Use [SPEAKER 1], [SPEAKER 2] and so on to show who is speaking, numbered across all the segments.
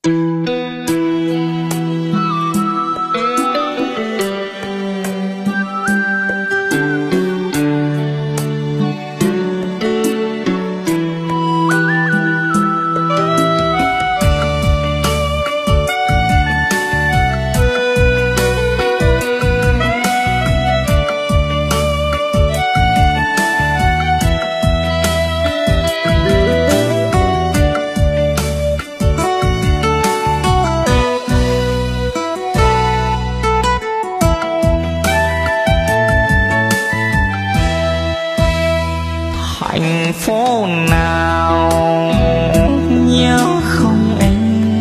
[SPEAKER 1] Thành phố nào nhớ không em,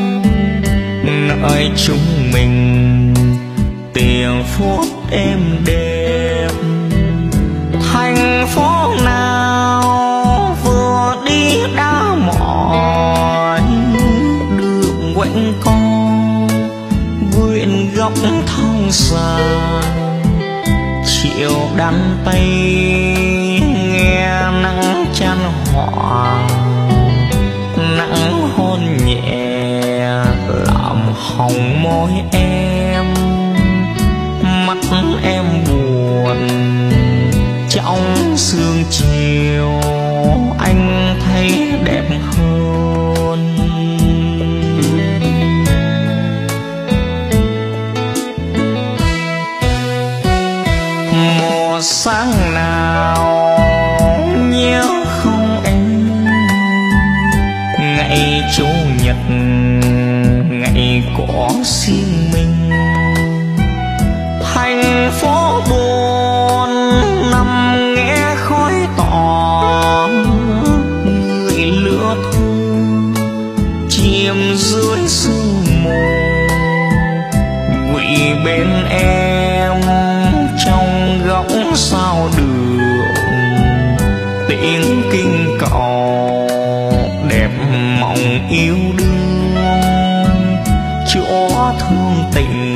[SPEAKER 1] nơi chúng mình tiền phút êm đềm. Thành phố nào vừa đi đã mỏi, đường quanh co vườn góc thông dài. Chiều đắm tay nghe nắng chan hòa, nắng hôn nhẹ làm hồng môi em. Mắt em buồn trong sương chiều, anh thấy đẹp hơn. Mùa sáng nào nhớ không em, ngày chủ nhật ngày có riêng mình. Thành phố buồn nằm nghe khói tỏ, người lửa thương chìm dưới sương mù. Quỵ bên em trong góc sao đường, tiếng kinh cầu đẹp mộng yêu đương. Chỗ thương tình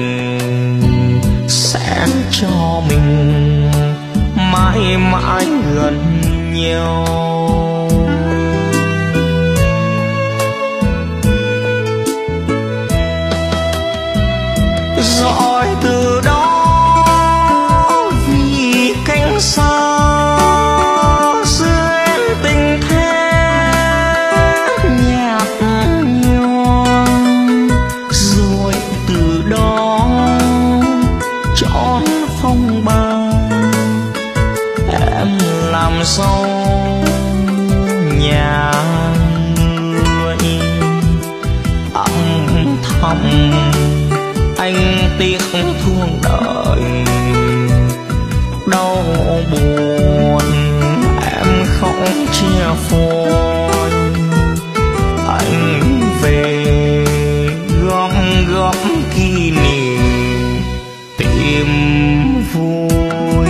[SPEAKER 1] sẽ cho mình mãi mãi gần nhau. Rồi từ đó vì cánh xa duyên tình thế nhạt nhòa. Rồi từ đó trọn phong ba em làm dâu nhà người. Âm thầm anh tiếc thương đời, đau buồn em không chia phôi. Anh về góp góp kỷ niệm tìm vui.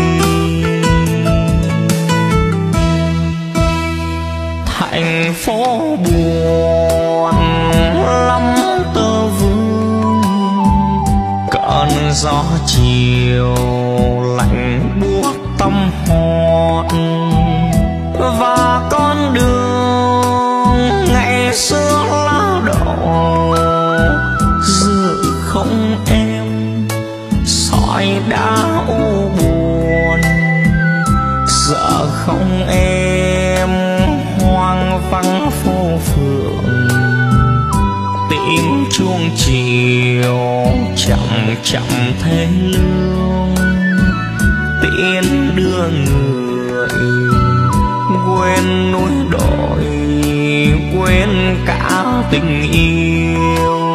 [SPEAKER 1] Thành phố buồn lắm tơ vương, cơn gió chiều lạnh buốt tâm hồn. Và con đường ngày xưa lá đổ, giờ không em sỏi đã u buồn. Giờ không em hoang vắng phố phường, tiếng chuông chiều chậm chậm thế lương. Tiễn đưa người quên núi đồi, quên cả tình yêu.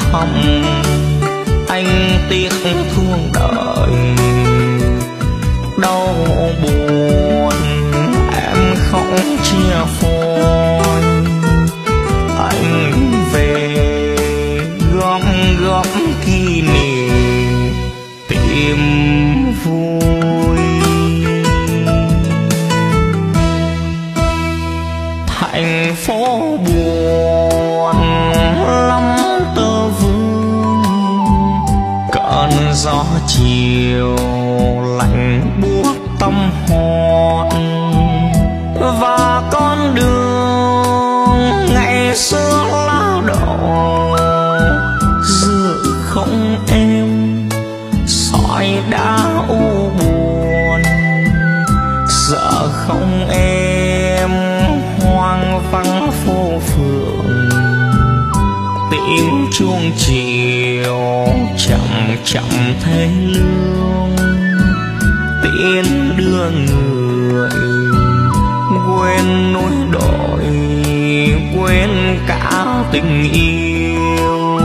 [SPEAKER 1] thầm anh tiếc thương đời. Đau buồn em không chia phôi, anh về góp góp kỷ niệm tìm vui. Thành phố buồn lắm tơ vương, cơn gió chiều lạnh buốt tâm hồn. Và con đường ngày xưa lao đổ giờ không êm, sỏi đã u buồn giờ không êm, hoang vắng phố phường. Tiếng chuông chiều chậm chậm thế lương, tiễn đưa người quên núi đồi, quên cả tình yêu.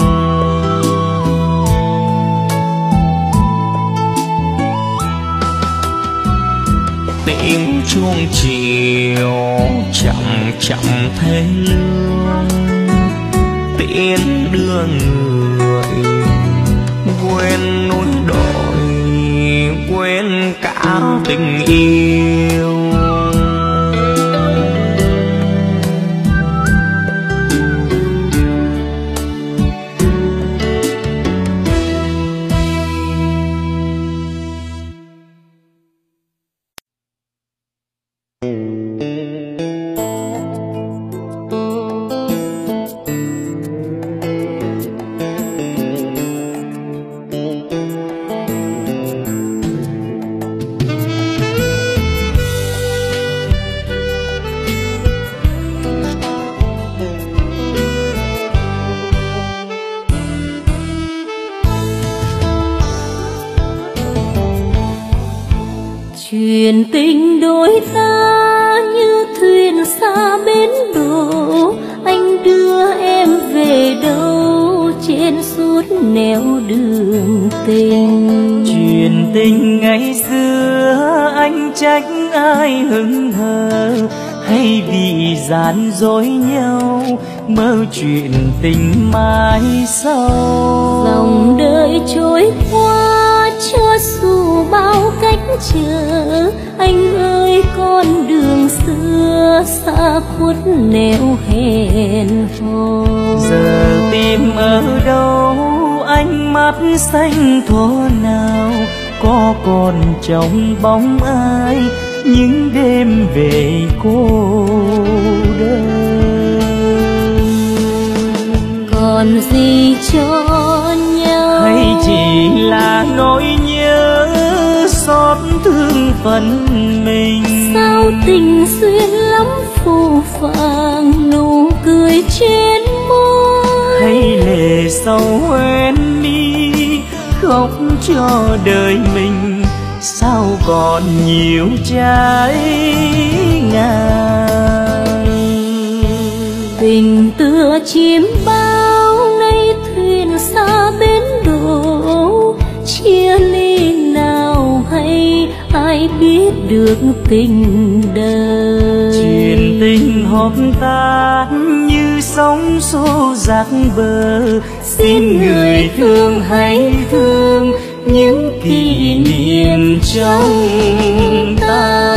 [SPEAKER 1] Tiếng chuông chiều chậm chậm thế lương, tiễn đưa người quên núi đồi, quên cả tình yêu.
[SPEAKER 2] Chuyện tình đôi ta như thuyền xa bến đò, anh đưa em về đâu trên suốt nẻo đường tình.
[SPEAKER 3] Chuyện tình ngày xưa anh trách ai hững hờ, hay vì gian dối nhau mơ chuyện tình mai sau.
[SPEAKER 2] Dòng đời trôi qua cho dù bao cách trở, anh ơi con đường xưa xa khuất nẻo hẹn hò.
[SPEAKER 3] Giờ tìm ở đâu ánh mắt xanh thố nào, có còn trong bóng ai những đêm về cô đơn.
[SPEAKER 2] Còn gì cho nhau
[SPEAKER 3] hay chỉ là nỗi nhớ xót thương phận mình.
[SPEAKER 2] sao tình duyên lắm phù phàng nụ cười trên môi,
[SPEAKER 3] hay lệ sầu hoen mi khóc cho đời mình. Sao còn nhiều trái ngang,
[SPEAKER 2] tình tựa chim bao nay thuyền xa bến đò, chia ly nào hay ai biết được tình đời.
[SPEAKER 3] chuyện tình hộp tan như sóng xô dạt bờ, xin người thương hãy thương những kỷ niệm trong ta.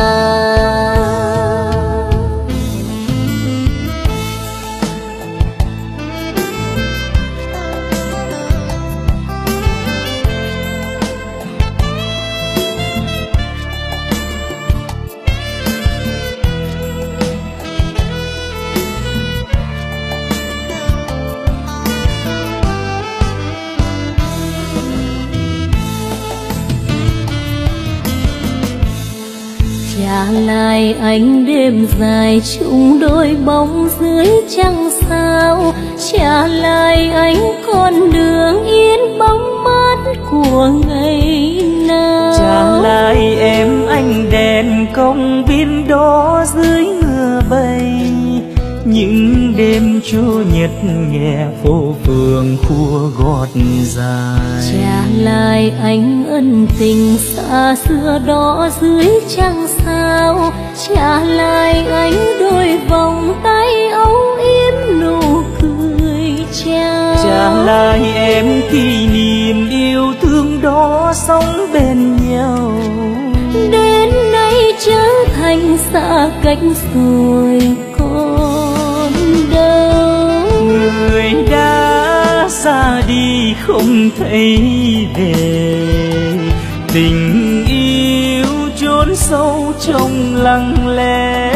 [SPEAKER 2] Trả lại anh đêm dài chung đôi bóng dưới trăng sao, trả lại anh con đường yên bóng mát của ngày nào.
[SPEAKER 3] Trả lại em ánh đèn công viên đó dưới mưa bay, những đêm đêm Chủ nhật nghe phố phường khua gót dài.
[SPEAKER 2] Trả lại anh ân tình xa xưa đó dưới trăng sao, trả lại anh đôi vòng tay âu yếm nụ cười chào.
[SPEAKER 3] Trả lại em kỷ niệm yêu thương đó sống bên nhau.
[SPEAKER 2] Đến nay trở thành xa cách rồi còn đâu.
[SPEAKER 3] Người đã xa đi không thấy về, tình yêu chốn sâu trong lặng lẽ.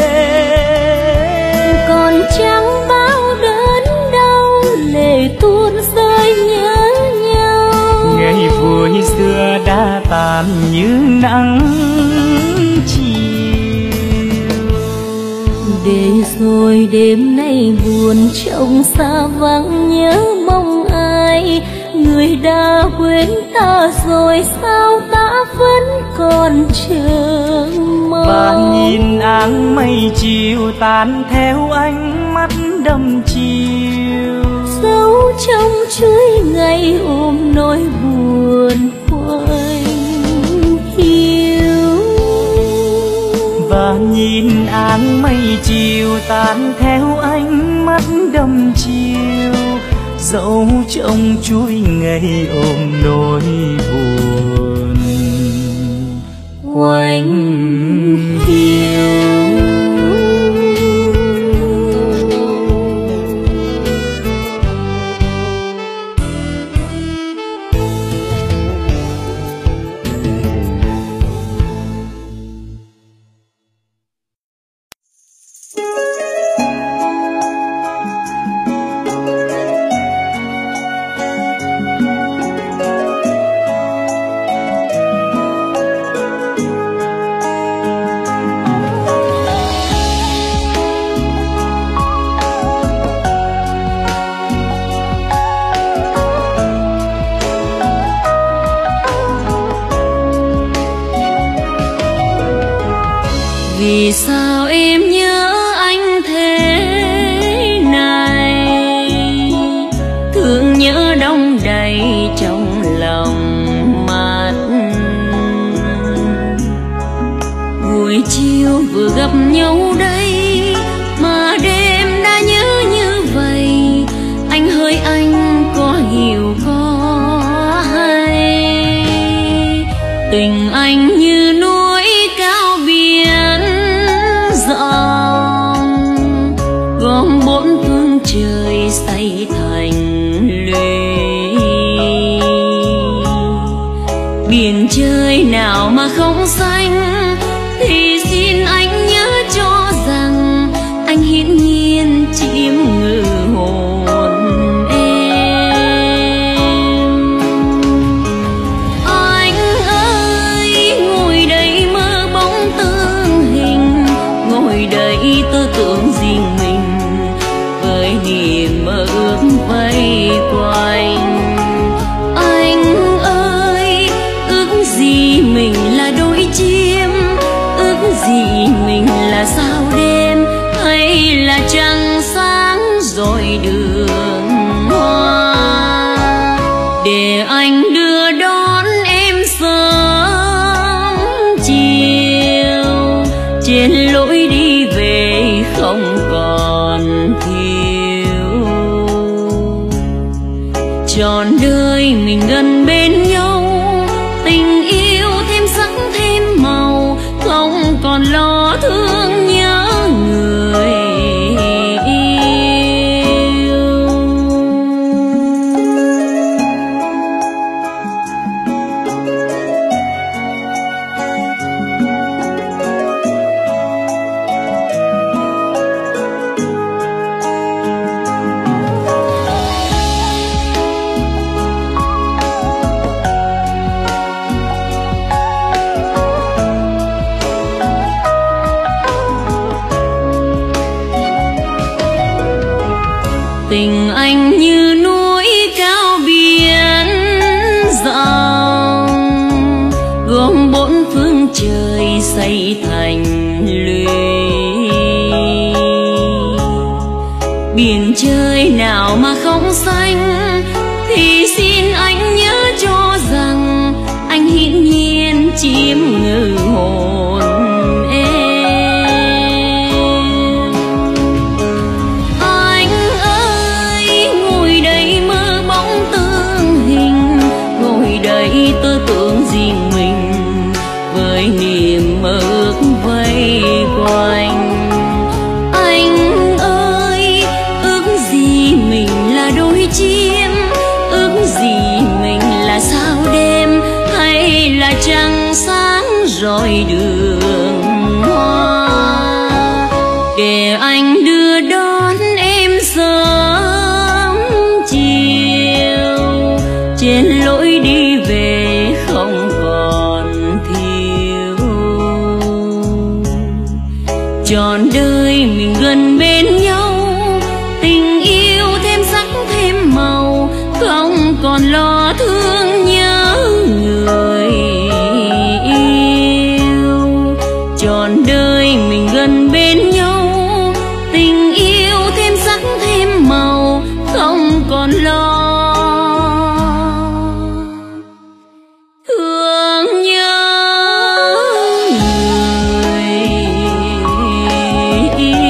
[SPEAKER 2] Còn chẳng bao đớn đau lệ tuôn rơi nhớ nhau.
[SPEAKER 3] Ngày vui xưa đã tàn như nắng chiều.
[SPEAKER 2] Để rồi đêm nay buồn trông xa vắng nhớ mong ai. Người đã quên ta rồi sao ta vẫn còn chờ mong.
[SPEAKER 3] Và nhìn áng mây chiều tan theo ánh mắt đăm chiều.
[SPEAKER 2] Dấu trong chuỗi ngày ôm nỗi buồn quạnh hiu.
[SPEAKER 3] Và nhìn áng mây chiều tan theo ánh mắt đăm chiều. Dẫu trong chuỗi ngày ôm nỗi buồn quạnh hiu.
[SPEAKER 2] Vì sao em nhớ anh thế này, thương nhớ đong đầy trong lòng mắt. Buổi chiều vừa gặp nhau đây mà đêm đã nhớ như vậy. Anh hỡi anh có hiểu có hay, tình anh như núi cao biển rộng, gom bốn phương trời xây thành lũy. Biển trời nào mà không xanh thì xin anh nhớ cho rằng anh hiển nhiên chiếm ngự hồn em. Anh ơi ngồi đây mơ bóng tương hình, ngồi đây tư tưởng riêng mình với niềm mơ ước vây quanh. Anh ơi ước gì mình là đôi chim, ước gì mình là sao đêm hay là trăng sáng rồi đường hoa, để anh đưa đón em sớm chiều trên lối đi về không còn thiếu. Trọn đời mình gần bên nhau, tình yêu thêm sắc thêm màu, không còn lo thương nhớ người yêu. Tình anh như núi cao biển rộng, gồm bốn phương trời xây thành lũy. Biển mà không xanh, thì xin anh nhớ cho rằng anh hiển nhiên chiếm ngự hồn em. Anh ơi ngồi đây mơ bóng tương hình, ngồi đây tư tưởng riêng mình với niềm mơ ước vây quanh. Anh ơi ước gì mình là đôi chim, ước gì mình là sao đêm, hay là trăng sáng rọi đường hoa, để anh đưa đón em sớm chiều trên lối đi về không còn thiếu. Trọn đời mình gần bên nhau, tình yêu thêm sắc thêm màu, không còn lo thương nhớ người yêu. Trọn đời mình gần bên nhau, tình yêu thêm sắc thêm màu, không còn lo thương nhớ người yêu.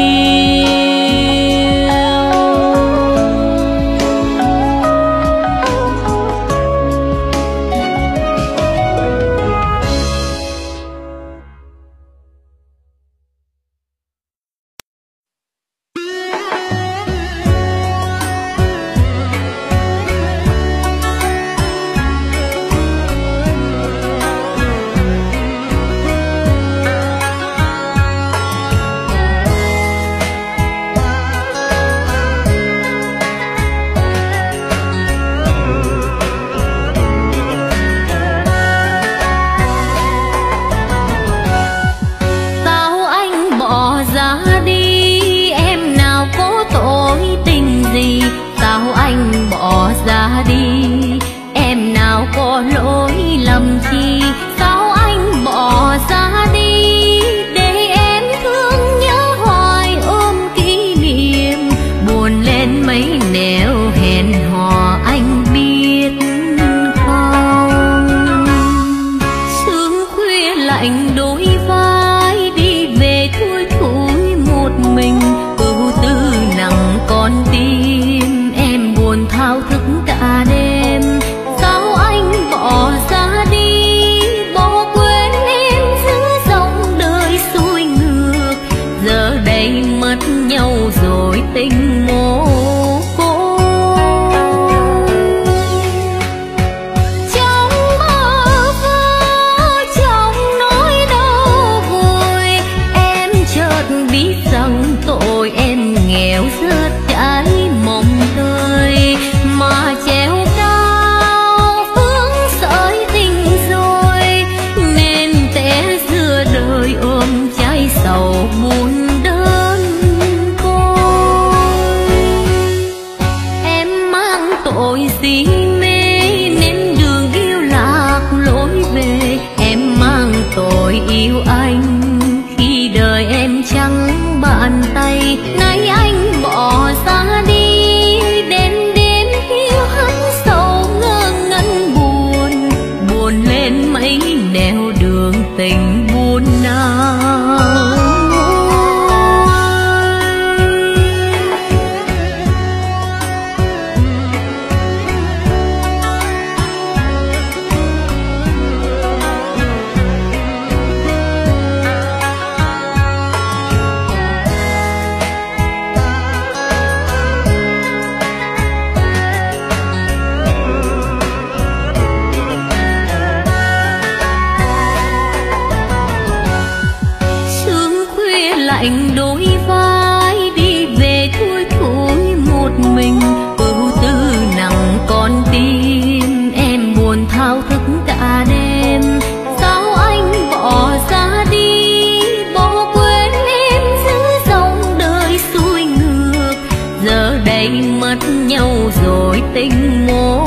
[SPEAKER 4] tình mồ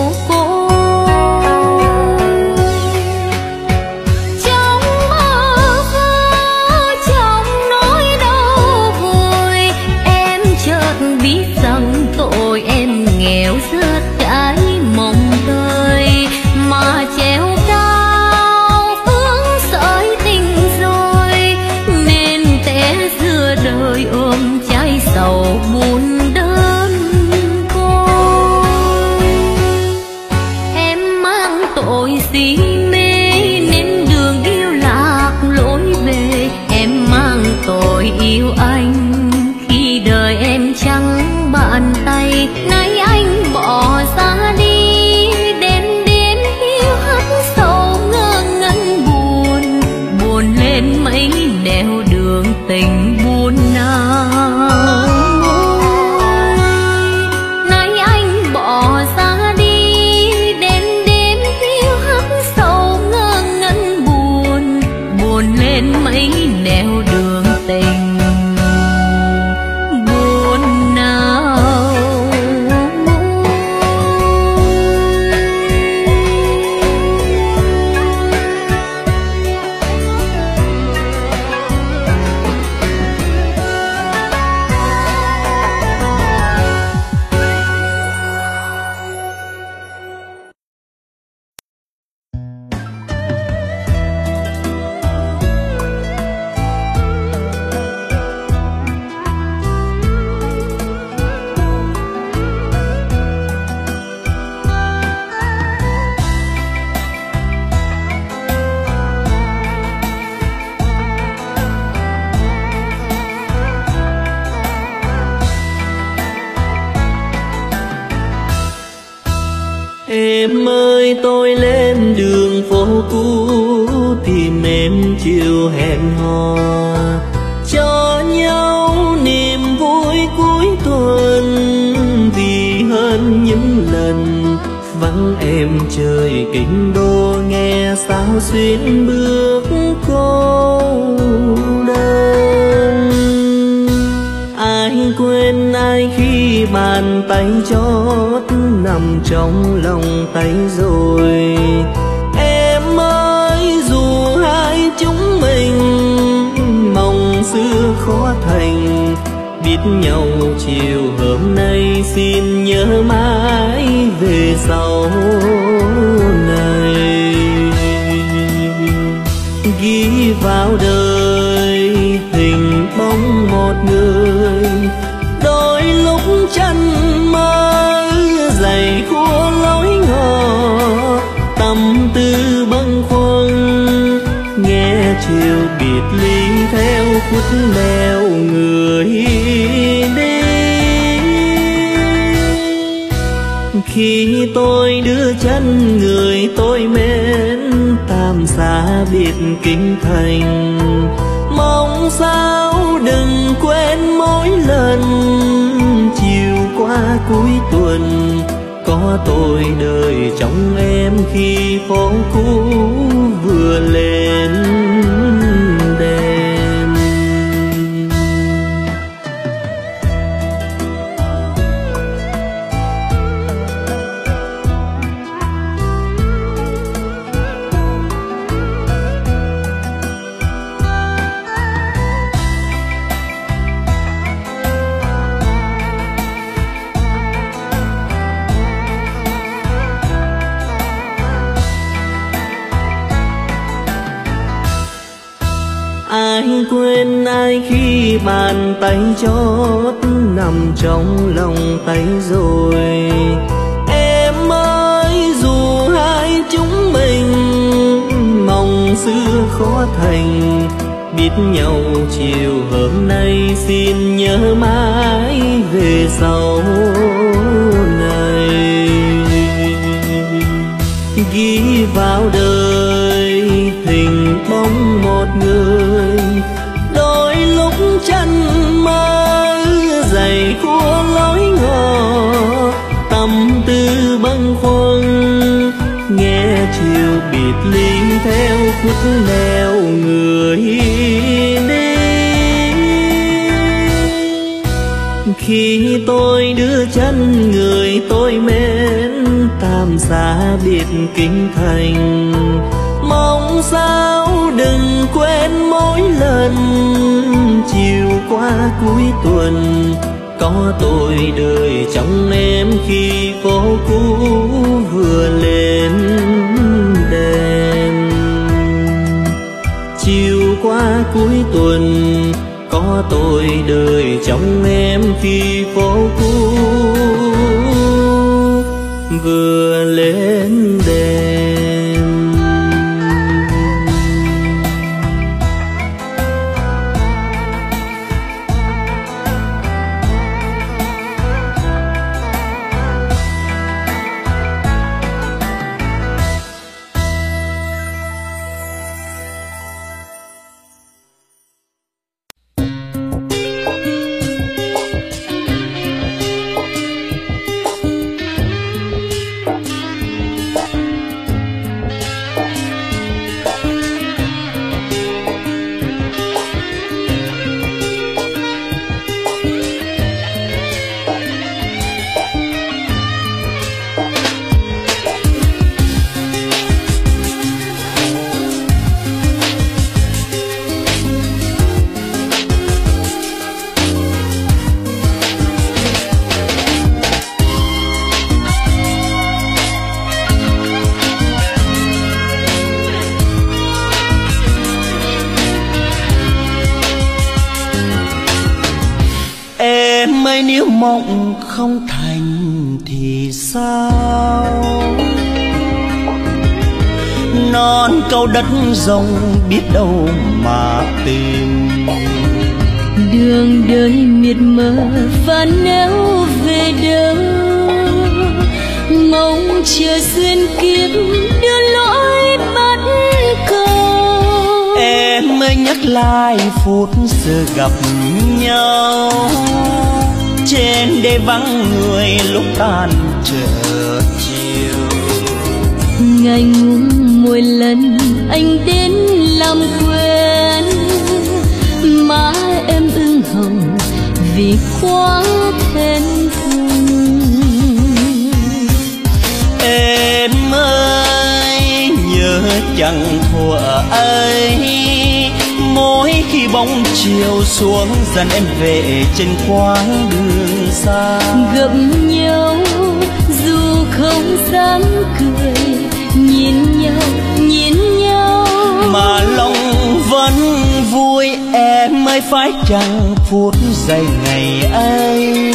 [SPEAKER 4] côi. Trong mơ vơ, trong nỗi đau vùi, em chợt biết rằng tội em
[SPEAKER 3] Em ơi tôi lên đường phố cũ tìm em chiều hẹn hò, cho nhau niềm vui cuối tuần. Vì hơn những lần vắng em trời kinh đô, nghe sao xuyên bước cô đơn. Ai quên ai khi bàn tay chót nằm trong lòng tay rồi. Em ơi dù hai chúng mình mong xưa khó thành, biết nhau chiều hôm nay xin nhớ mãi về sau này. Ghi vào đời hình bóng một người, đôi lúc chân mơ dày khua lối ngõ, tâm tư bâng khuâng nghe chiều biệt ly theo khuất nẻo người đi. Khi tôi đưa chân người tôi mến tạm xa biệt kinh thành, mong sao đừng quên mỗi lần chiều qua cuối tuần có tôi đời trong em khi phố cũ vừa lên đèn. Ai quên ai khi bàn tay chót nằm trong lòng tay rồi. Em ơi dù hai chúng mình mong xưa khó thành, biết nhau chiều hôm nay xin nhớ mãi về sau này. Ghi vào đời hình bóng một người, đôi lúc chân mơ dày khua lối ngõ, tâm tư bâng khuâng nghe chiều biệt ly theo khuất nẻo người đi. Khi tôi đưa chân người tôi mến tạm xa biệt kinh thành, mong sao đừng quên mỗi lần chiều qua cuối tuần có tôi đời trong em khi phố cũ vừa lên đèn. Chiều qua cuối tuần có tôi đời trong em khi phố cũ vừa lên đèn. Nếu mộng không thành thì sao? Non câu đất rộng biết đâu mà tìm.
[SPEAKER 2] Đường đời miệt mờ và nếu về đâu mong chờ duyên kiếp đưa lối bắt cầu.
[SPEAKER 3] Em mới nhắc lại phút giờ gặp nhau trên đê vắng người lúc tan chợ chiều.
[SPEAKER 2] Ngày ngủ mỗi lần anh đến làm quên, má em ửng hồng vì quá thẹn thùng.
[SPEAKER 3] Em ơi nhớ chẳng thuở ấy, mỗi khi bóng chiều xuống dần em về trên quãng đường xa.
[SPEAKER 2] Gặp nhau dù không dám cười, nhìn nhau
[SPEAKER 3] mà lòng vẫn vui. Em ơi phải chăng phút giây ngày ấy,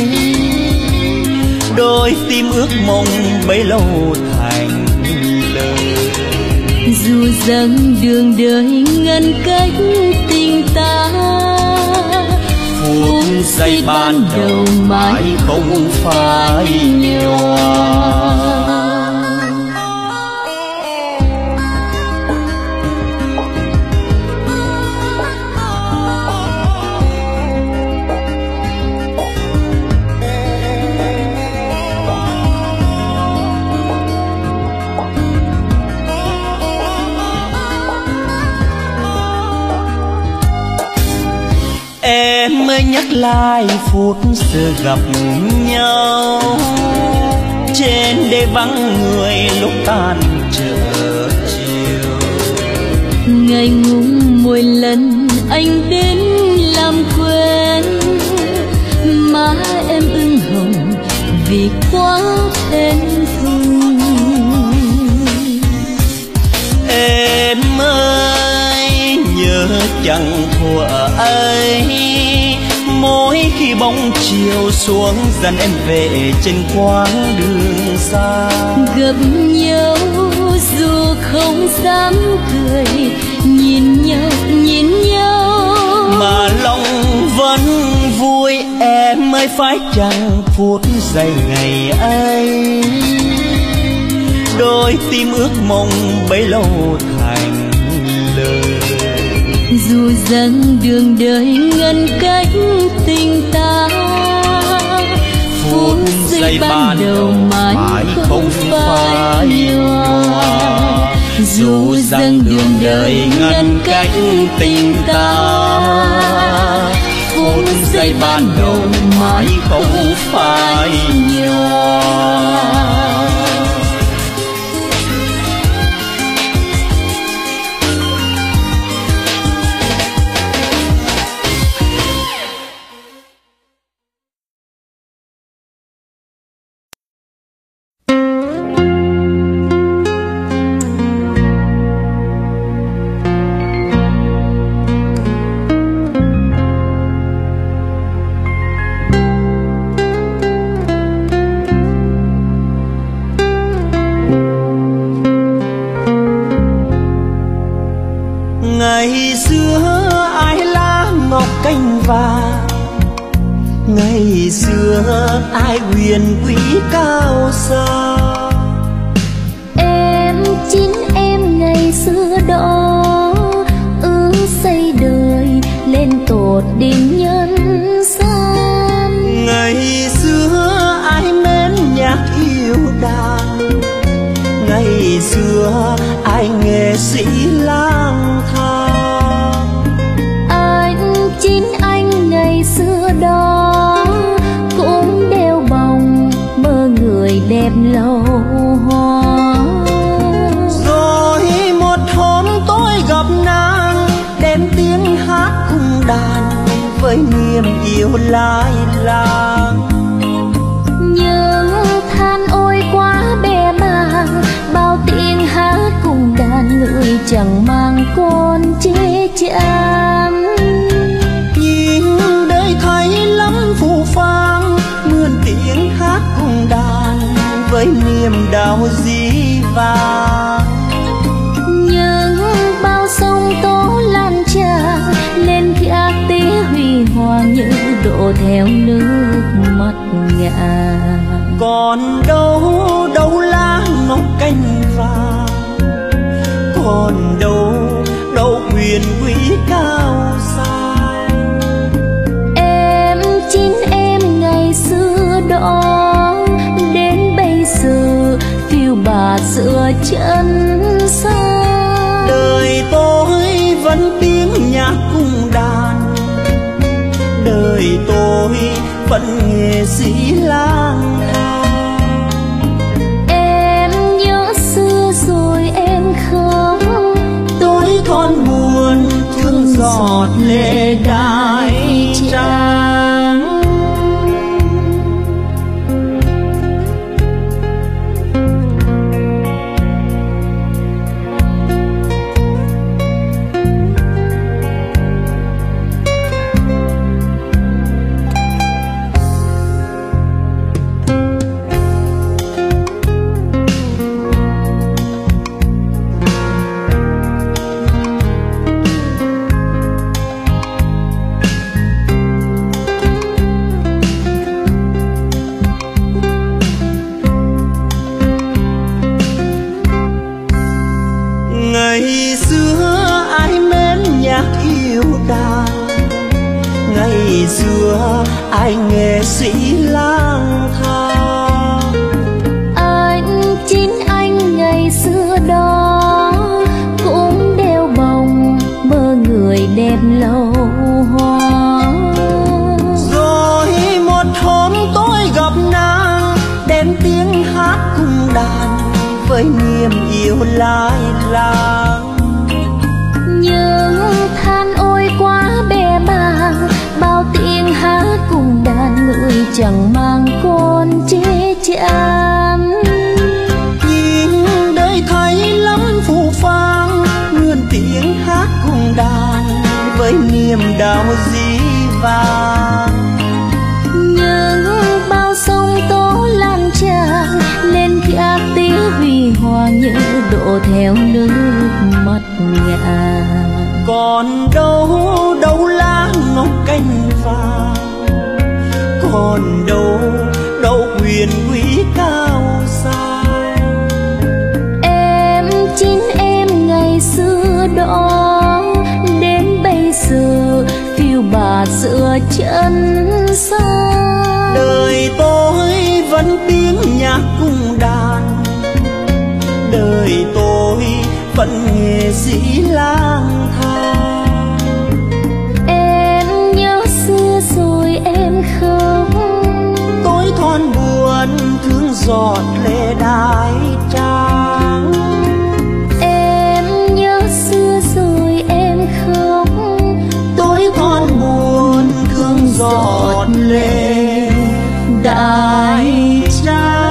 [SPEAKER 3] đôi tim ước mong bấy lâu thành lời.
[SPEAKER 2] dù rằng đường đời ngăn cách tình ta,
[SPEAKER 3] phút giây ban đầu mãi không phai nhòa. Em mới nhắc lại phút giờ gặp nhau trên đê vắng người lúc tan chợ chiều.
[SPEAKER 2] ngày ngủ mỗi lần anh đến làm quên, má em ửng hồng vì quá thẹn thùng.
[SPEAKER 3] Em ơi nhớ chẳng thuở ấy, mỗi khi bóng chiều xuống dần em về trên quãng đường xa.
[SPEAKER 2] Gặp nhau dù không dám cười, nhìn nhau
[SPEAKER 3] mà lòng vẫn vui. Em ơi phải chăng phút giây ngày ấy, đôi tim ước mong bấy lâu thành lời.
[SPEAKER 2] dù rằng đường đời ngăn cách tình ta, phút giây ban đầu mãi không phai nhòa.
[SPEAKER 3] dù rằng đường đời ngăn cách tình ta, phút giây ban đầu mãi không phai nhòa. Ngày xưa ai lá ngọc cành vàng, ngày xưa ai huyền quý cao xa.
[SPEAKER 2] Em chính em ngày xưa đó, ước xây đời lên tột đỉnh nhân gian.
[SPEAKER 3] Ngày xưa ai mến nhạc yêu đàn, ngày xưa ai nghệ sĩ lang thang.
[SPEAKER 2] Anh chính anh ngày xưa đó, cũng đeo bồng mơ người đẹp lâu hoa.
[SPEAKER 3] Rồi một hôm tôi gặp nàng, đem tiếng hát cùng đàn với niềm yêu lai làng.
[SPEAKER 2] Nhưng than ôi quá bề bàng, bao tiếng hát cùng đàn người chẳng mang con chế chạm.
[SPEAKER 3] Nhìn đời thấy lắm phù phang, mượn tiếng hát cùng đàn với niềm đau dĩ vàng.
[SPEAKER 2] Nhưng bao sông tố lan tràn lên gác tía huy hoàng như đổ theo nước mắt ngả.
[SPEAKER 3] Còn đâu đâu lá ngọc còn đâu đâu quyền quý cao sai.
[SPEAKER 2] Em chính em ngày xưa đó đến bây giờ phiêu bạt giữa chân xa.
[SPEAKER 3] Đời tôi vẫn tiếng nhạc cung đàn, đời tôi vẫn nghệ sĩ lang thang.
[SPEAKER 2] Em nhớ xưa rồi em khóc,
[SPEAKER 3] tôi thon buồn thương giọt lệ đái trắng. Ngày xưa ai mến nhạc yêu đàn, ngày xưa ai nghệ sĩ lang thang.
[SPEAKER 2] anh chính anh ngày xưa đó cũng đeo bồng mơ người đẹp lâu hoa.
[SPEAKER 3] Rồi một hôm tôi gặp nàng đến tiếng hát cung đàn với niềm yêu lai láng.
[SPEAKER 2] Nhưng than ôi quá bề bàng, bao tiếng hát cùng đàn người chẳng mang con chế chán.
[SPEAKER 3] Nhưng đời thấy lắm phù phang, nguyên tiếng hát cùng đàn với niềm đau dĩ vàng.
[SPEAKER 2] Nhưng bao sông tố lan tràn lên gác tiếng huy hoàng như đổ theo nước mắt ngả.
[SPEAKER 3] Còn đâu đâu lá ngọc cành vàng, còn đâu đâu quyền quý cao sai.
[SPEAKER 2] Em chính em ngày xưa đó đến bây giờ phiêu bạt giữa chân xa.
[SPEAKER 3] Đời tôi vẫn tiếng nhạc cung đàn, đời tôi vẫn nghệ sĩ lang thang.
[SPEAKER 2] Em nhớ xưa rồi em khóc,
[SPEAKER 3] Tôi thon buồn thương giọt lệ đái trắng.
[SPEAKER 2] em nhớ xưa rồi em khóc,
[SPEAKER 3] Tôi thon buồn thương giọt lệ đái trắng.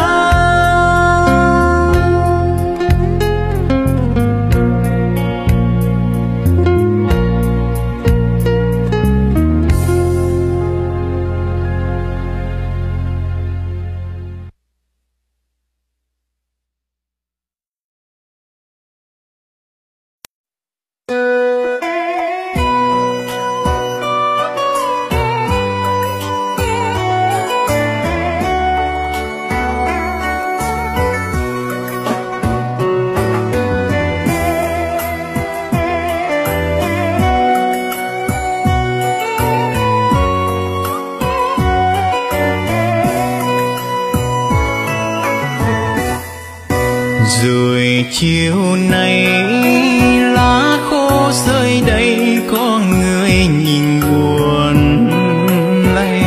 [SPEAKER 3] Rồi chiều nay lá khô rơi đây, có người nhìn buồn lay,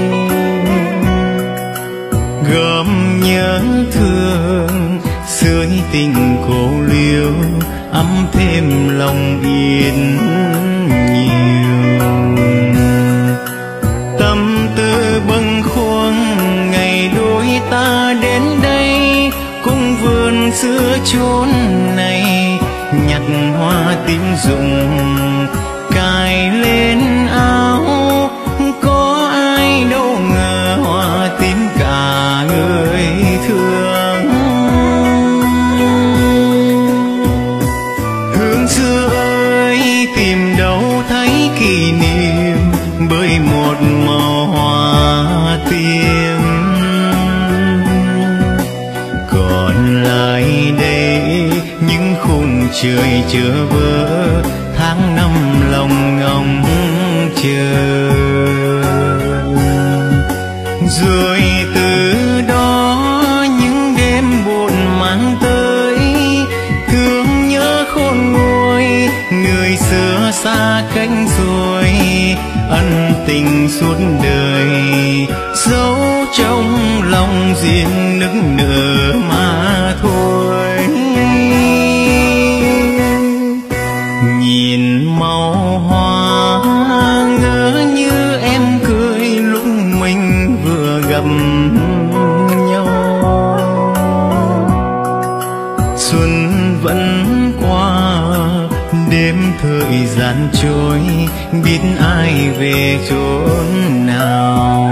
[SPEAKER 3] gom nhớ thương dưới tình cô liêu, ấm thêm lòng yên nhiều. Tâm tư bâng khuâng ngày đôi ta đến đây, cung vườn giữa chốn này nhặt hoa tím rụng cài lên áo. Có ai đâu ngờ hoa tím cả người thương. Hương xưa ơi tìm đâu thấy kỷ niệm, bởi một màu hoa tím. Còn lại đây những khung trời chưa vỡ, tháng năm lòng ngóng chờ. Rồi từ đó những đêm buồn mang tới, thương nhớ khôn nguôi, người xưa xa cách rồi, ân tình suốt đời dấu trong lòng riêng nức nở mà thôi. Nhìn màu hoa ngỡ như em cười lúc mình vừa gặp nhau, xuân vẫn qua đêm thời gian trôi, biết ai về chốn nào.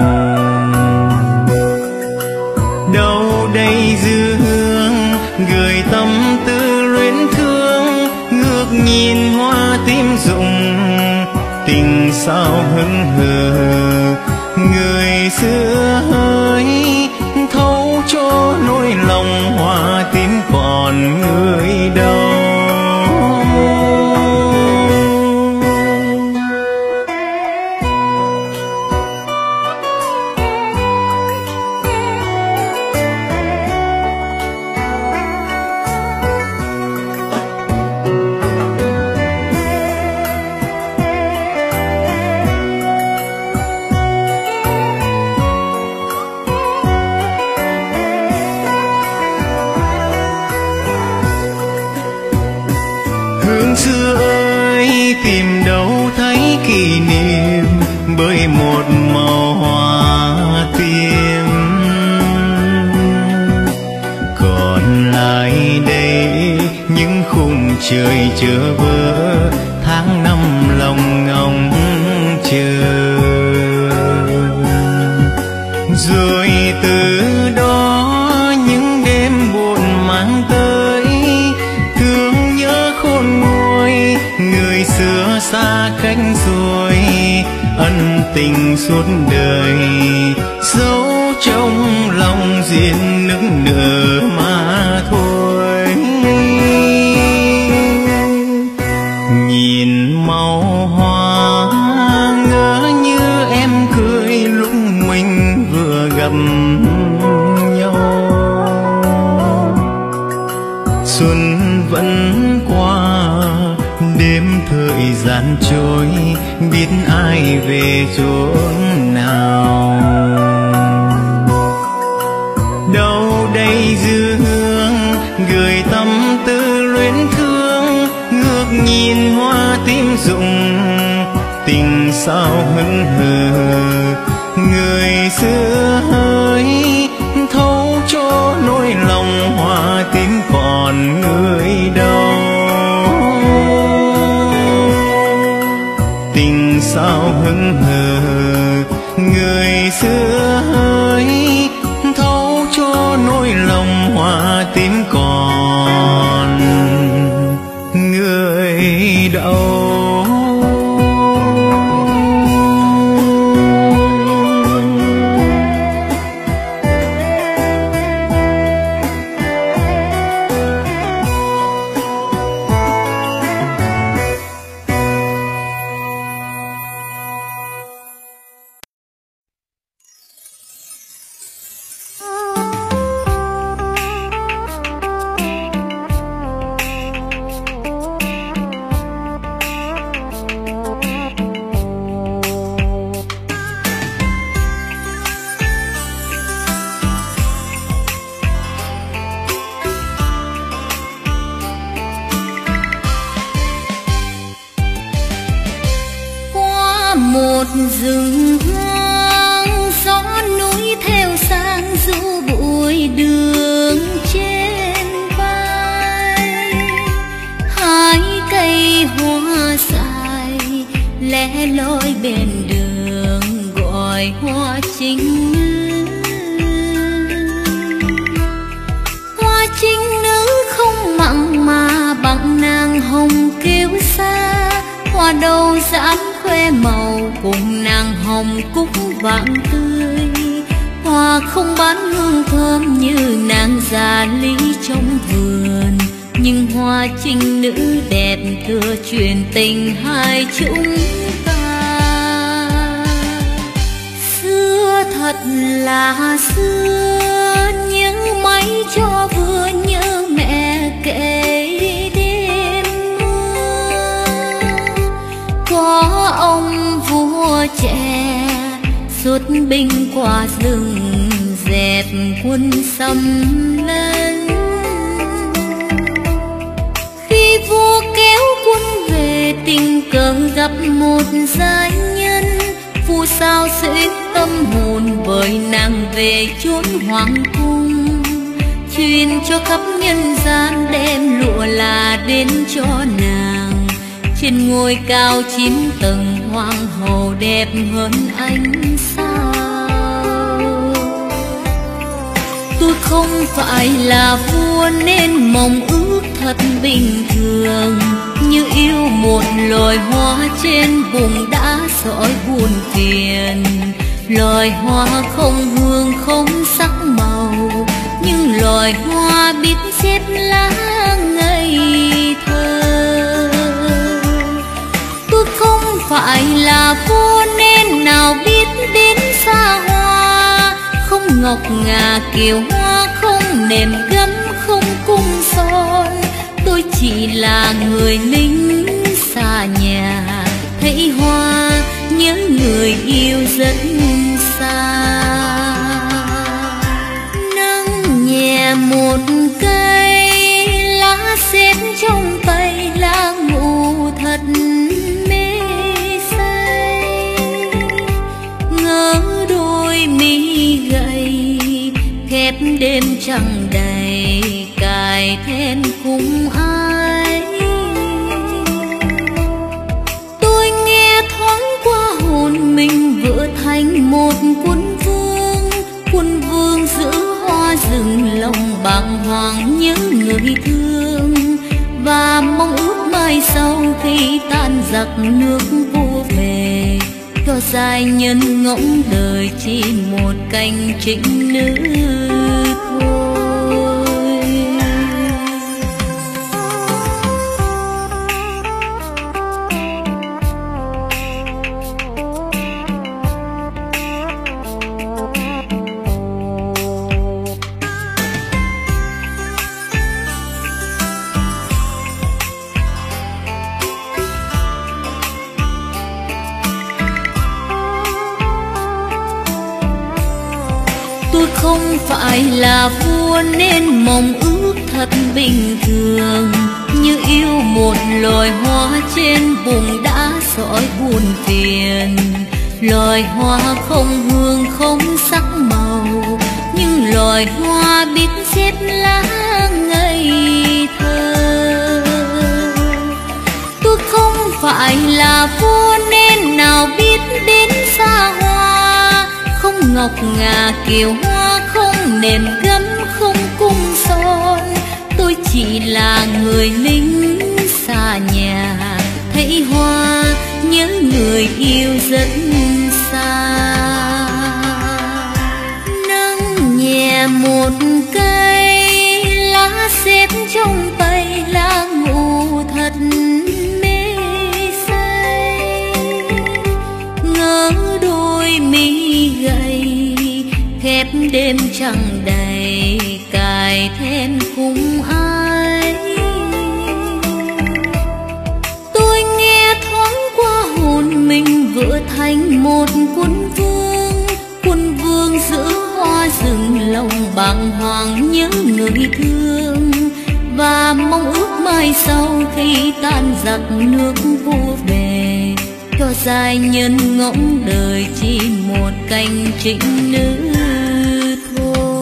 [SPEAKER 3] Đâu đây dư hương gửi tâm tư luyến thương, ngước nhìn hoa tím rụng tình sao hững hờ. Người xưa hỡi thấu cho nỗi lòng hoa tím còn người đâu. Hương xưa ơi tìm đâu thấy kỷ niệm, bởi một màu hoa tím. Còn lại đây những khung trời chưa vỡ, tháng năm lòng ngóng chờ. Rồi từ đó những đêm buồn mang tới, thương nhớ khôn nguôi, người xưa xa cách rồi, ân tình suốt đời dấu trong lòng riêng nức nở mà thôi. Nhìn màu hoa ngỡ như em cười lúc mình vừa gặp nhau, xuân vẫn qua đêm thời gian trôi, biết ai về chốn nào. Đâu đây dư hương gửi tâm tư luyến thương, ngước nhìn hoa tím rụng tình sao hững hờ. Người xưa hỡi thấu cho nỗi lòng hoa tím còn người đâu. Tình sao hững hờ, người xưa hỡi thấu cho nỗi lòng hoa tím còn người đâu.
[SPEAKER 2] một rừng hương gió núi theo sang du bụi đường trên vai. Hai cây hoa dài lẻ loi bên đường gọi hoa chính nữ. Hoa chính nữ không mặn mà bằng nàng hồng kiêu sa. Hoa đầu giãn khoe màu cùng nàng hồng cúc vàng tươi. Hoa không bán hương thơm như nàng già lý trong vườn, nhưng hoa trinh nữ đẹp thừa truyền tình hai chúng ta. Xưa thật là xưa, nhớ mấy cho vừa nhớ mẹ kể đêm mưa. Có ông vua trẻ xuất binh qua rừng dẹp quân xâm lấn. Khi vua kéo quân về tình cờ gặp một giai nhân, vua sao sẽ tâm hồn bởi nàng về chốn hoàng cung, truyền cho khắp nhân gian đem lụa là đến cho nàng. Trên ngôi cao 9 tầng hoàng hậu đẹp hơn ánh sao. Tôi không phải là vua nên mong ước thật bình thường, như yêu một loài hoa trên vùng đá sỏi buồn phiền. Loài hoa không hương không sắc màu, nhưng loài hoa biết xếp lá ngây thơ. Tôi không phải là vua nên nào biết đến xa hoa, không ngọc ngà kiều hoa, không nền gấm, không cung son. Tôi chỉ là người lính xa nhà, thấy hoa nhớ người yêu rất xa. Nâng nhẹ một cây lá xếp trong tay, lá ngủ thật mê say. Ngỡ đôi mi gầy khép đêm trăng đầy, cài then cùng ai. Tôi nghe thoáng qua hồn mình vỡ thành một quân vương. Quân vương giữ hoa rừng lòng bàng hoàng nhớ người thương, và mong ước mai sau khi tan giặc nước vua về, cho giai nhân ngỗng đời chỉ một canh trinh nữ thôi. Tôi không phải là vua nên mong ước thật bình thường, như yêu một loài hoa trên vùng đá sỏi buồn phiền. Loài hoa không hương không sắc màu, nhưng loài hoa biết xếp lá ngây thơ. Tôi không phải là vua nên nào biết đến xa hoa, không ngọc ngà kiều hoa, không nền gấm, không cung son. Tôi chỉ là người lính xa nhà, thấy hoa nhớ người yêu rất xa. Nâng nhẹ một cây lá xếp trong tay, lá ngủ thật mê say. Ngỡ đôi mi gầy khép đêm trăng đầy, cài then cùng ai. Tôi nghe thoáng qua hồn mình vỡ thành một quân vương. Quân vương giữ hoa rừng lòng bàng hoàng nhớ người thương, và mong ước mai sau khi tan giặc nước vua về, cho giai nhân ngỗng đời chỉ một canh trinh nữ thôi.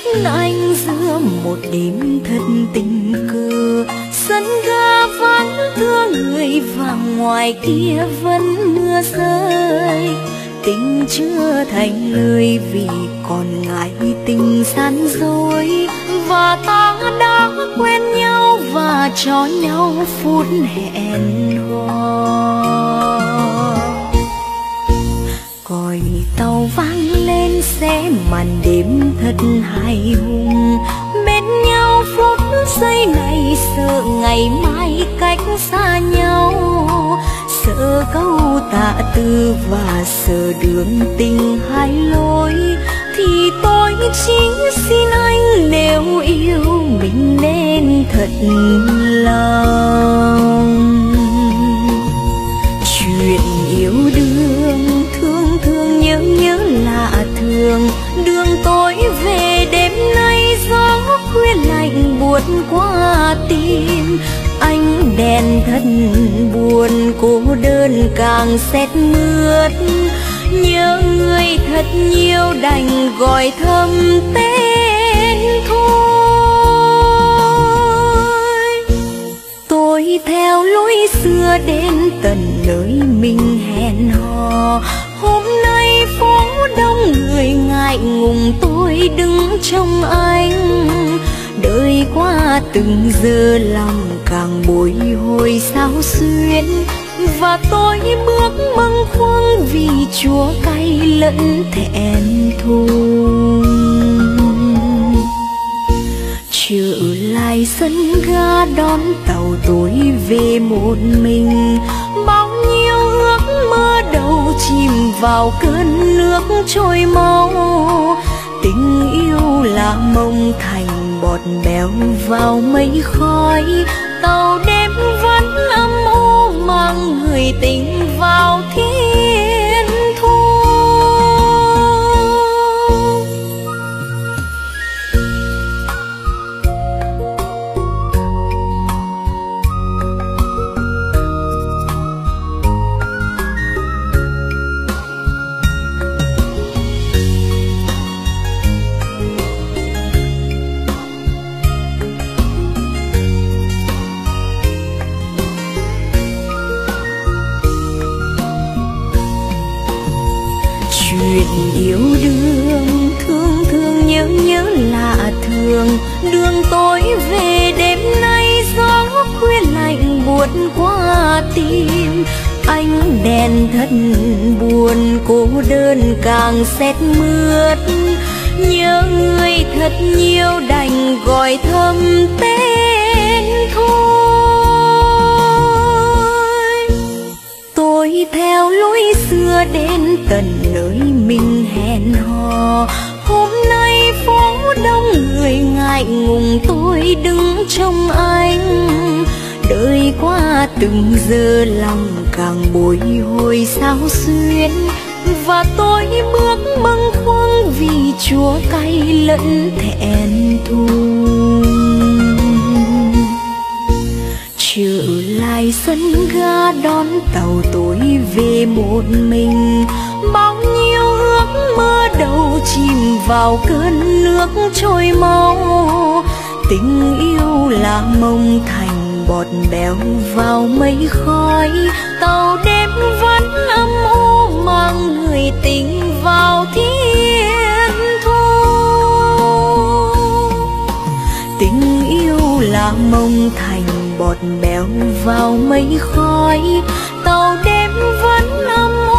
[SPEAKER 2] anh giữa một đêm thật tình cờ. Sân ga vắng thương người và ngoài kia vẫn mưa rơi. Tình chưa thành lời vì còn ngại tình gian dối. Và ta đã quen nhau và cho nhau phút hẹn hò. Còi tàu vang lên sẽ màn đêm thật hài hùng. Bên nhau phút giây này sợ ngày mai cách xa nhau. Sợ câu tạ tư và sợ đường tình hai lối. Thì tôi chỉ xin anh nếu yêu mình nên thật lòng. Chuyện yêu đương thương thương nhớ nhớ lạ thường. Đường tôi về đêm nay gió khuya lạnh buốt qua tim. Ánh đèn thật buồn cô đơn càng sét mướt. Nhớ người thật nhiều đành gọi thầm tên thôi. Tôi theo lối xưa đến tận nơi mình hẹn hò. Hôm nay phố đông người ngại ngùng tôi đứng trong anh. Đời qua từng giờ lòng càng bồi hồi sao xuyến. Và tôi bước bâng khuâng vì chúa cay lẫn thẹn thùng. Trở lại sân ga đón tàu tôi về một mình. Bao nhiêu ước mơ đầu chìm vào cơn nước trôi mau. Tình yêu là mộng thành bọt bèo vào mây khói. Tàu đêm vẫn âm u mang người tình vào thiên thu. Chuyện yêu đương thương thương nhớ nhớ lạ thường. Đường tôi về đêm nay gió khuya lạnh buốt qua tim. Ánh đèn thật buồn cô đơn càng sét mướt. Nhớ người thật nhiều đành gọi thầm tên thôi. Tôi theo lối xưa đến tận nơi mình hẹn hò. Hôm nay phố đông người ngại ngùng tôi đứng trong anh. Đời qua từng giờ lòng càng bồi hồi sao xuyến. Và tôi bước bâng khuâng vì chúa cay lẫn thẹn thùng. Trở lại sân ga đón tàu tôi về một mình. Bao nhiêu ước mơ đầu chìm vào cơn nước trôi mau. Tình yêu là mộng thành bọt bèo vào mây khói. Tàu đêm vẫn âm u mang người tình vào thiên thu. Tình yêu là mộng thành bọt bèo vào mây khói. Tàu đêm vẫn âm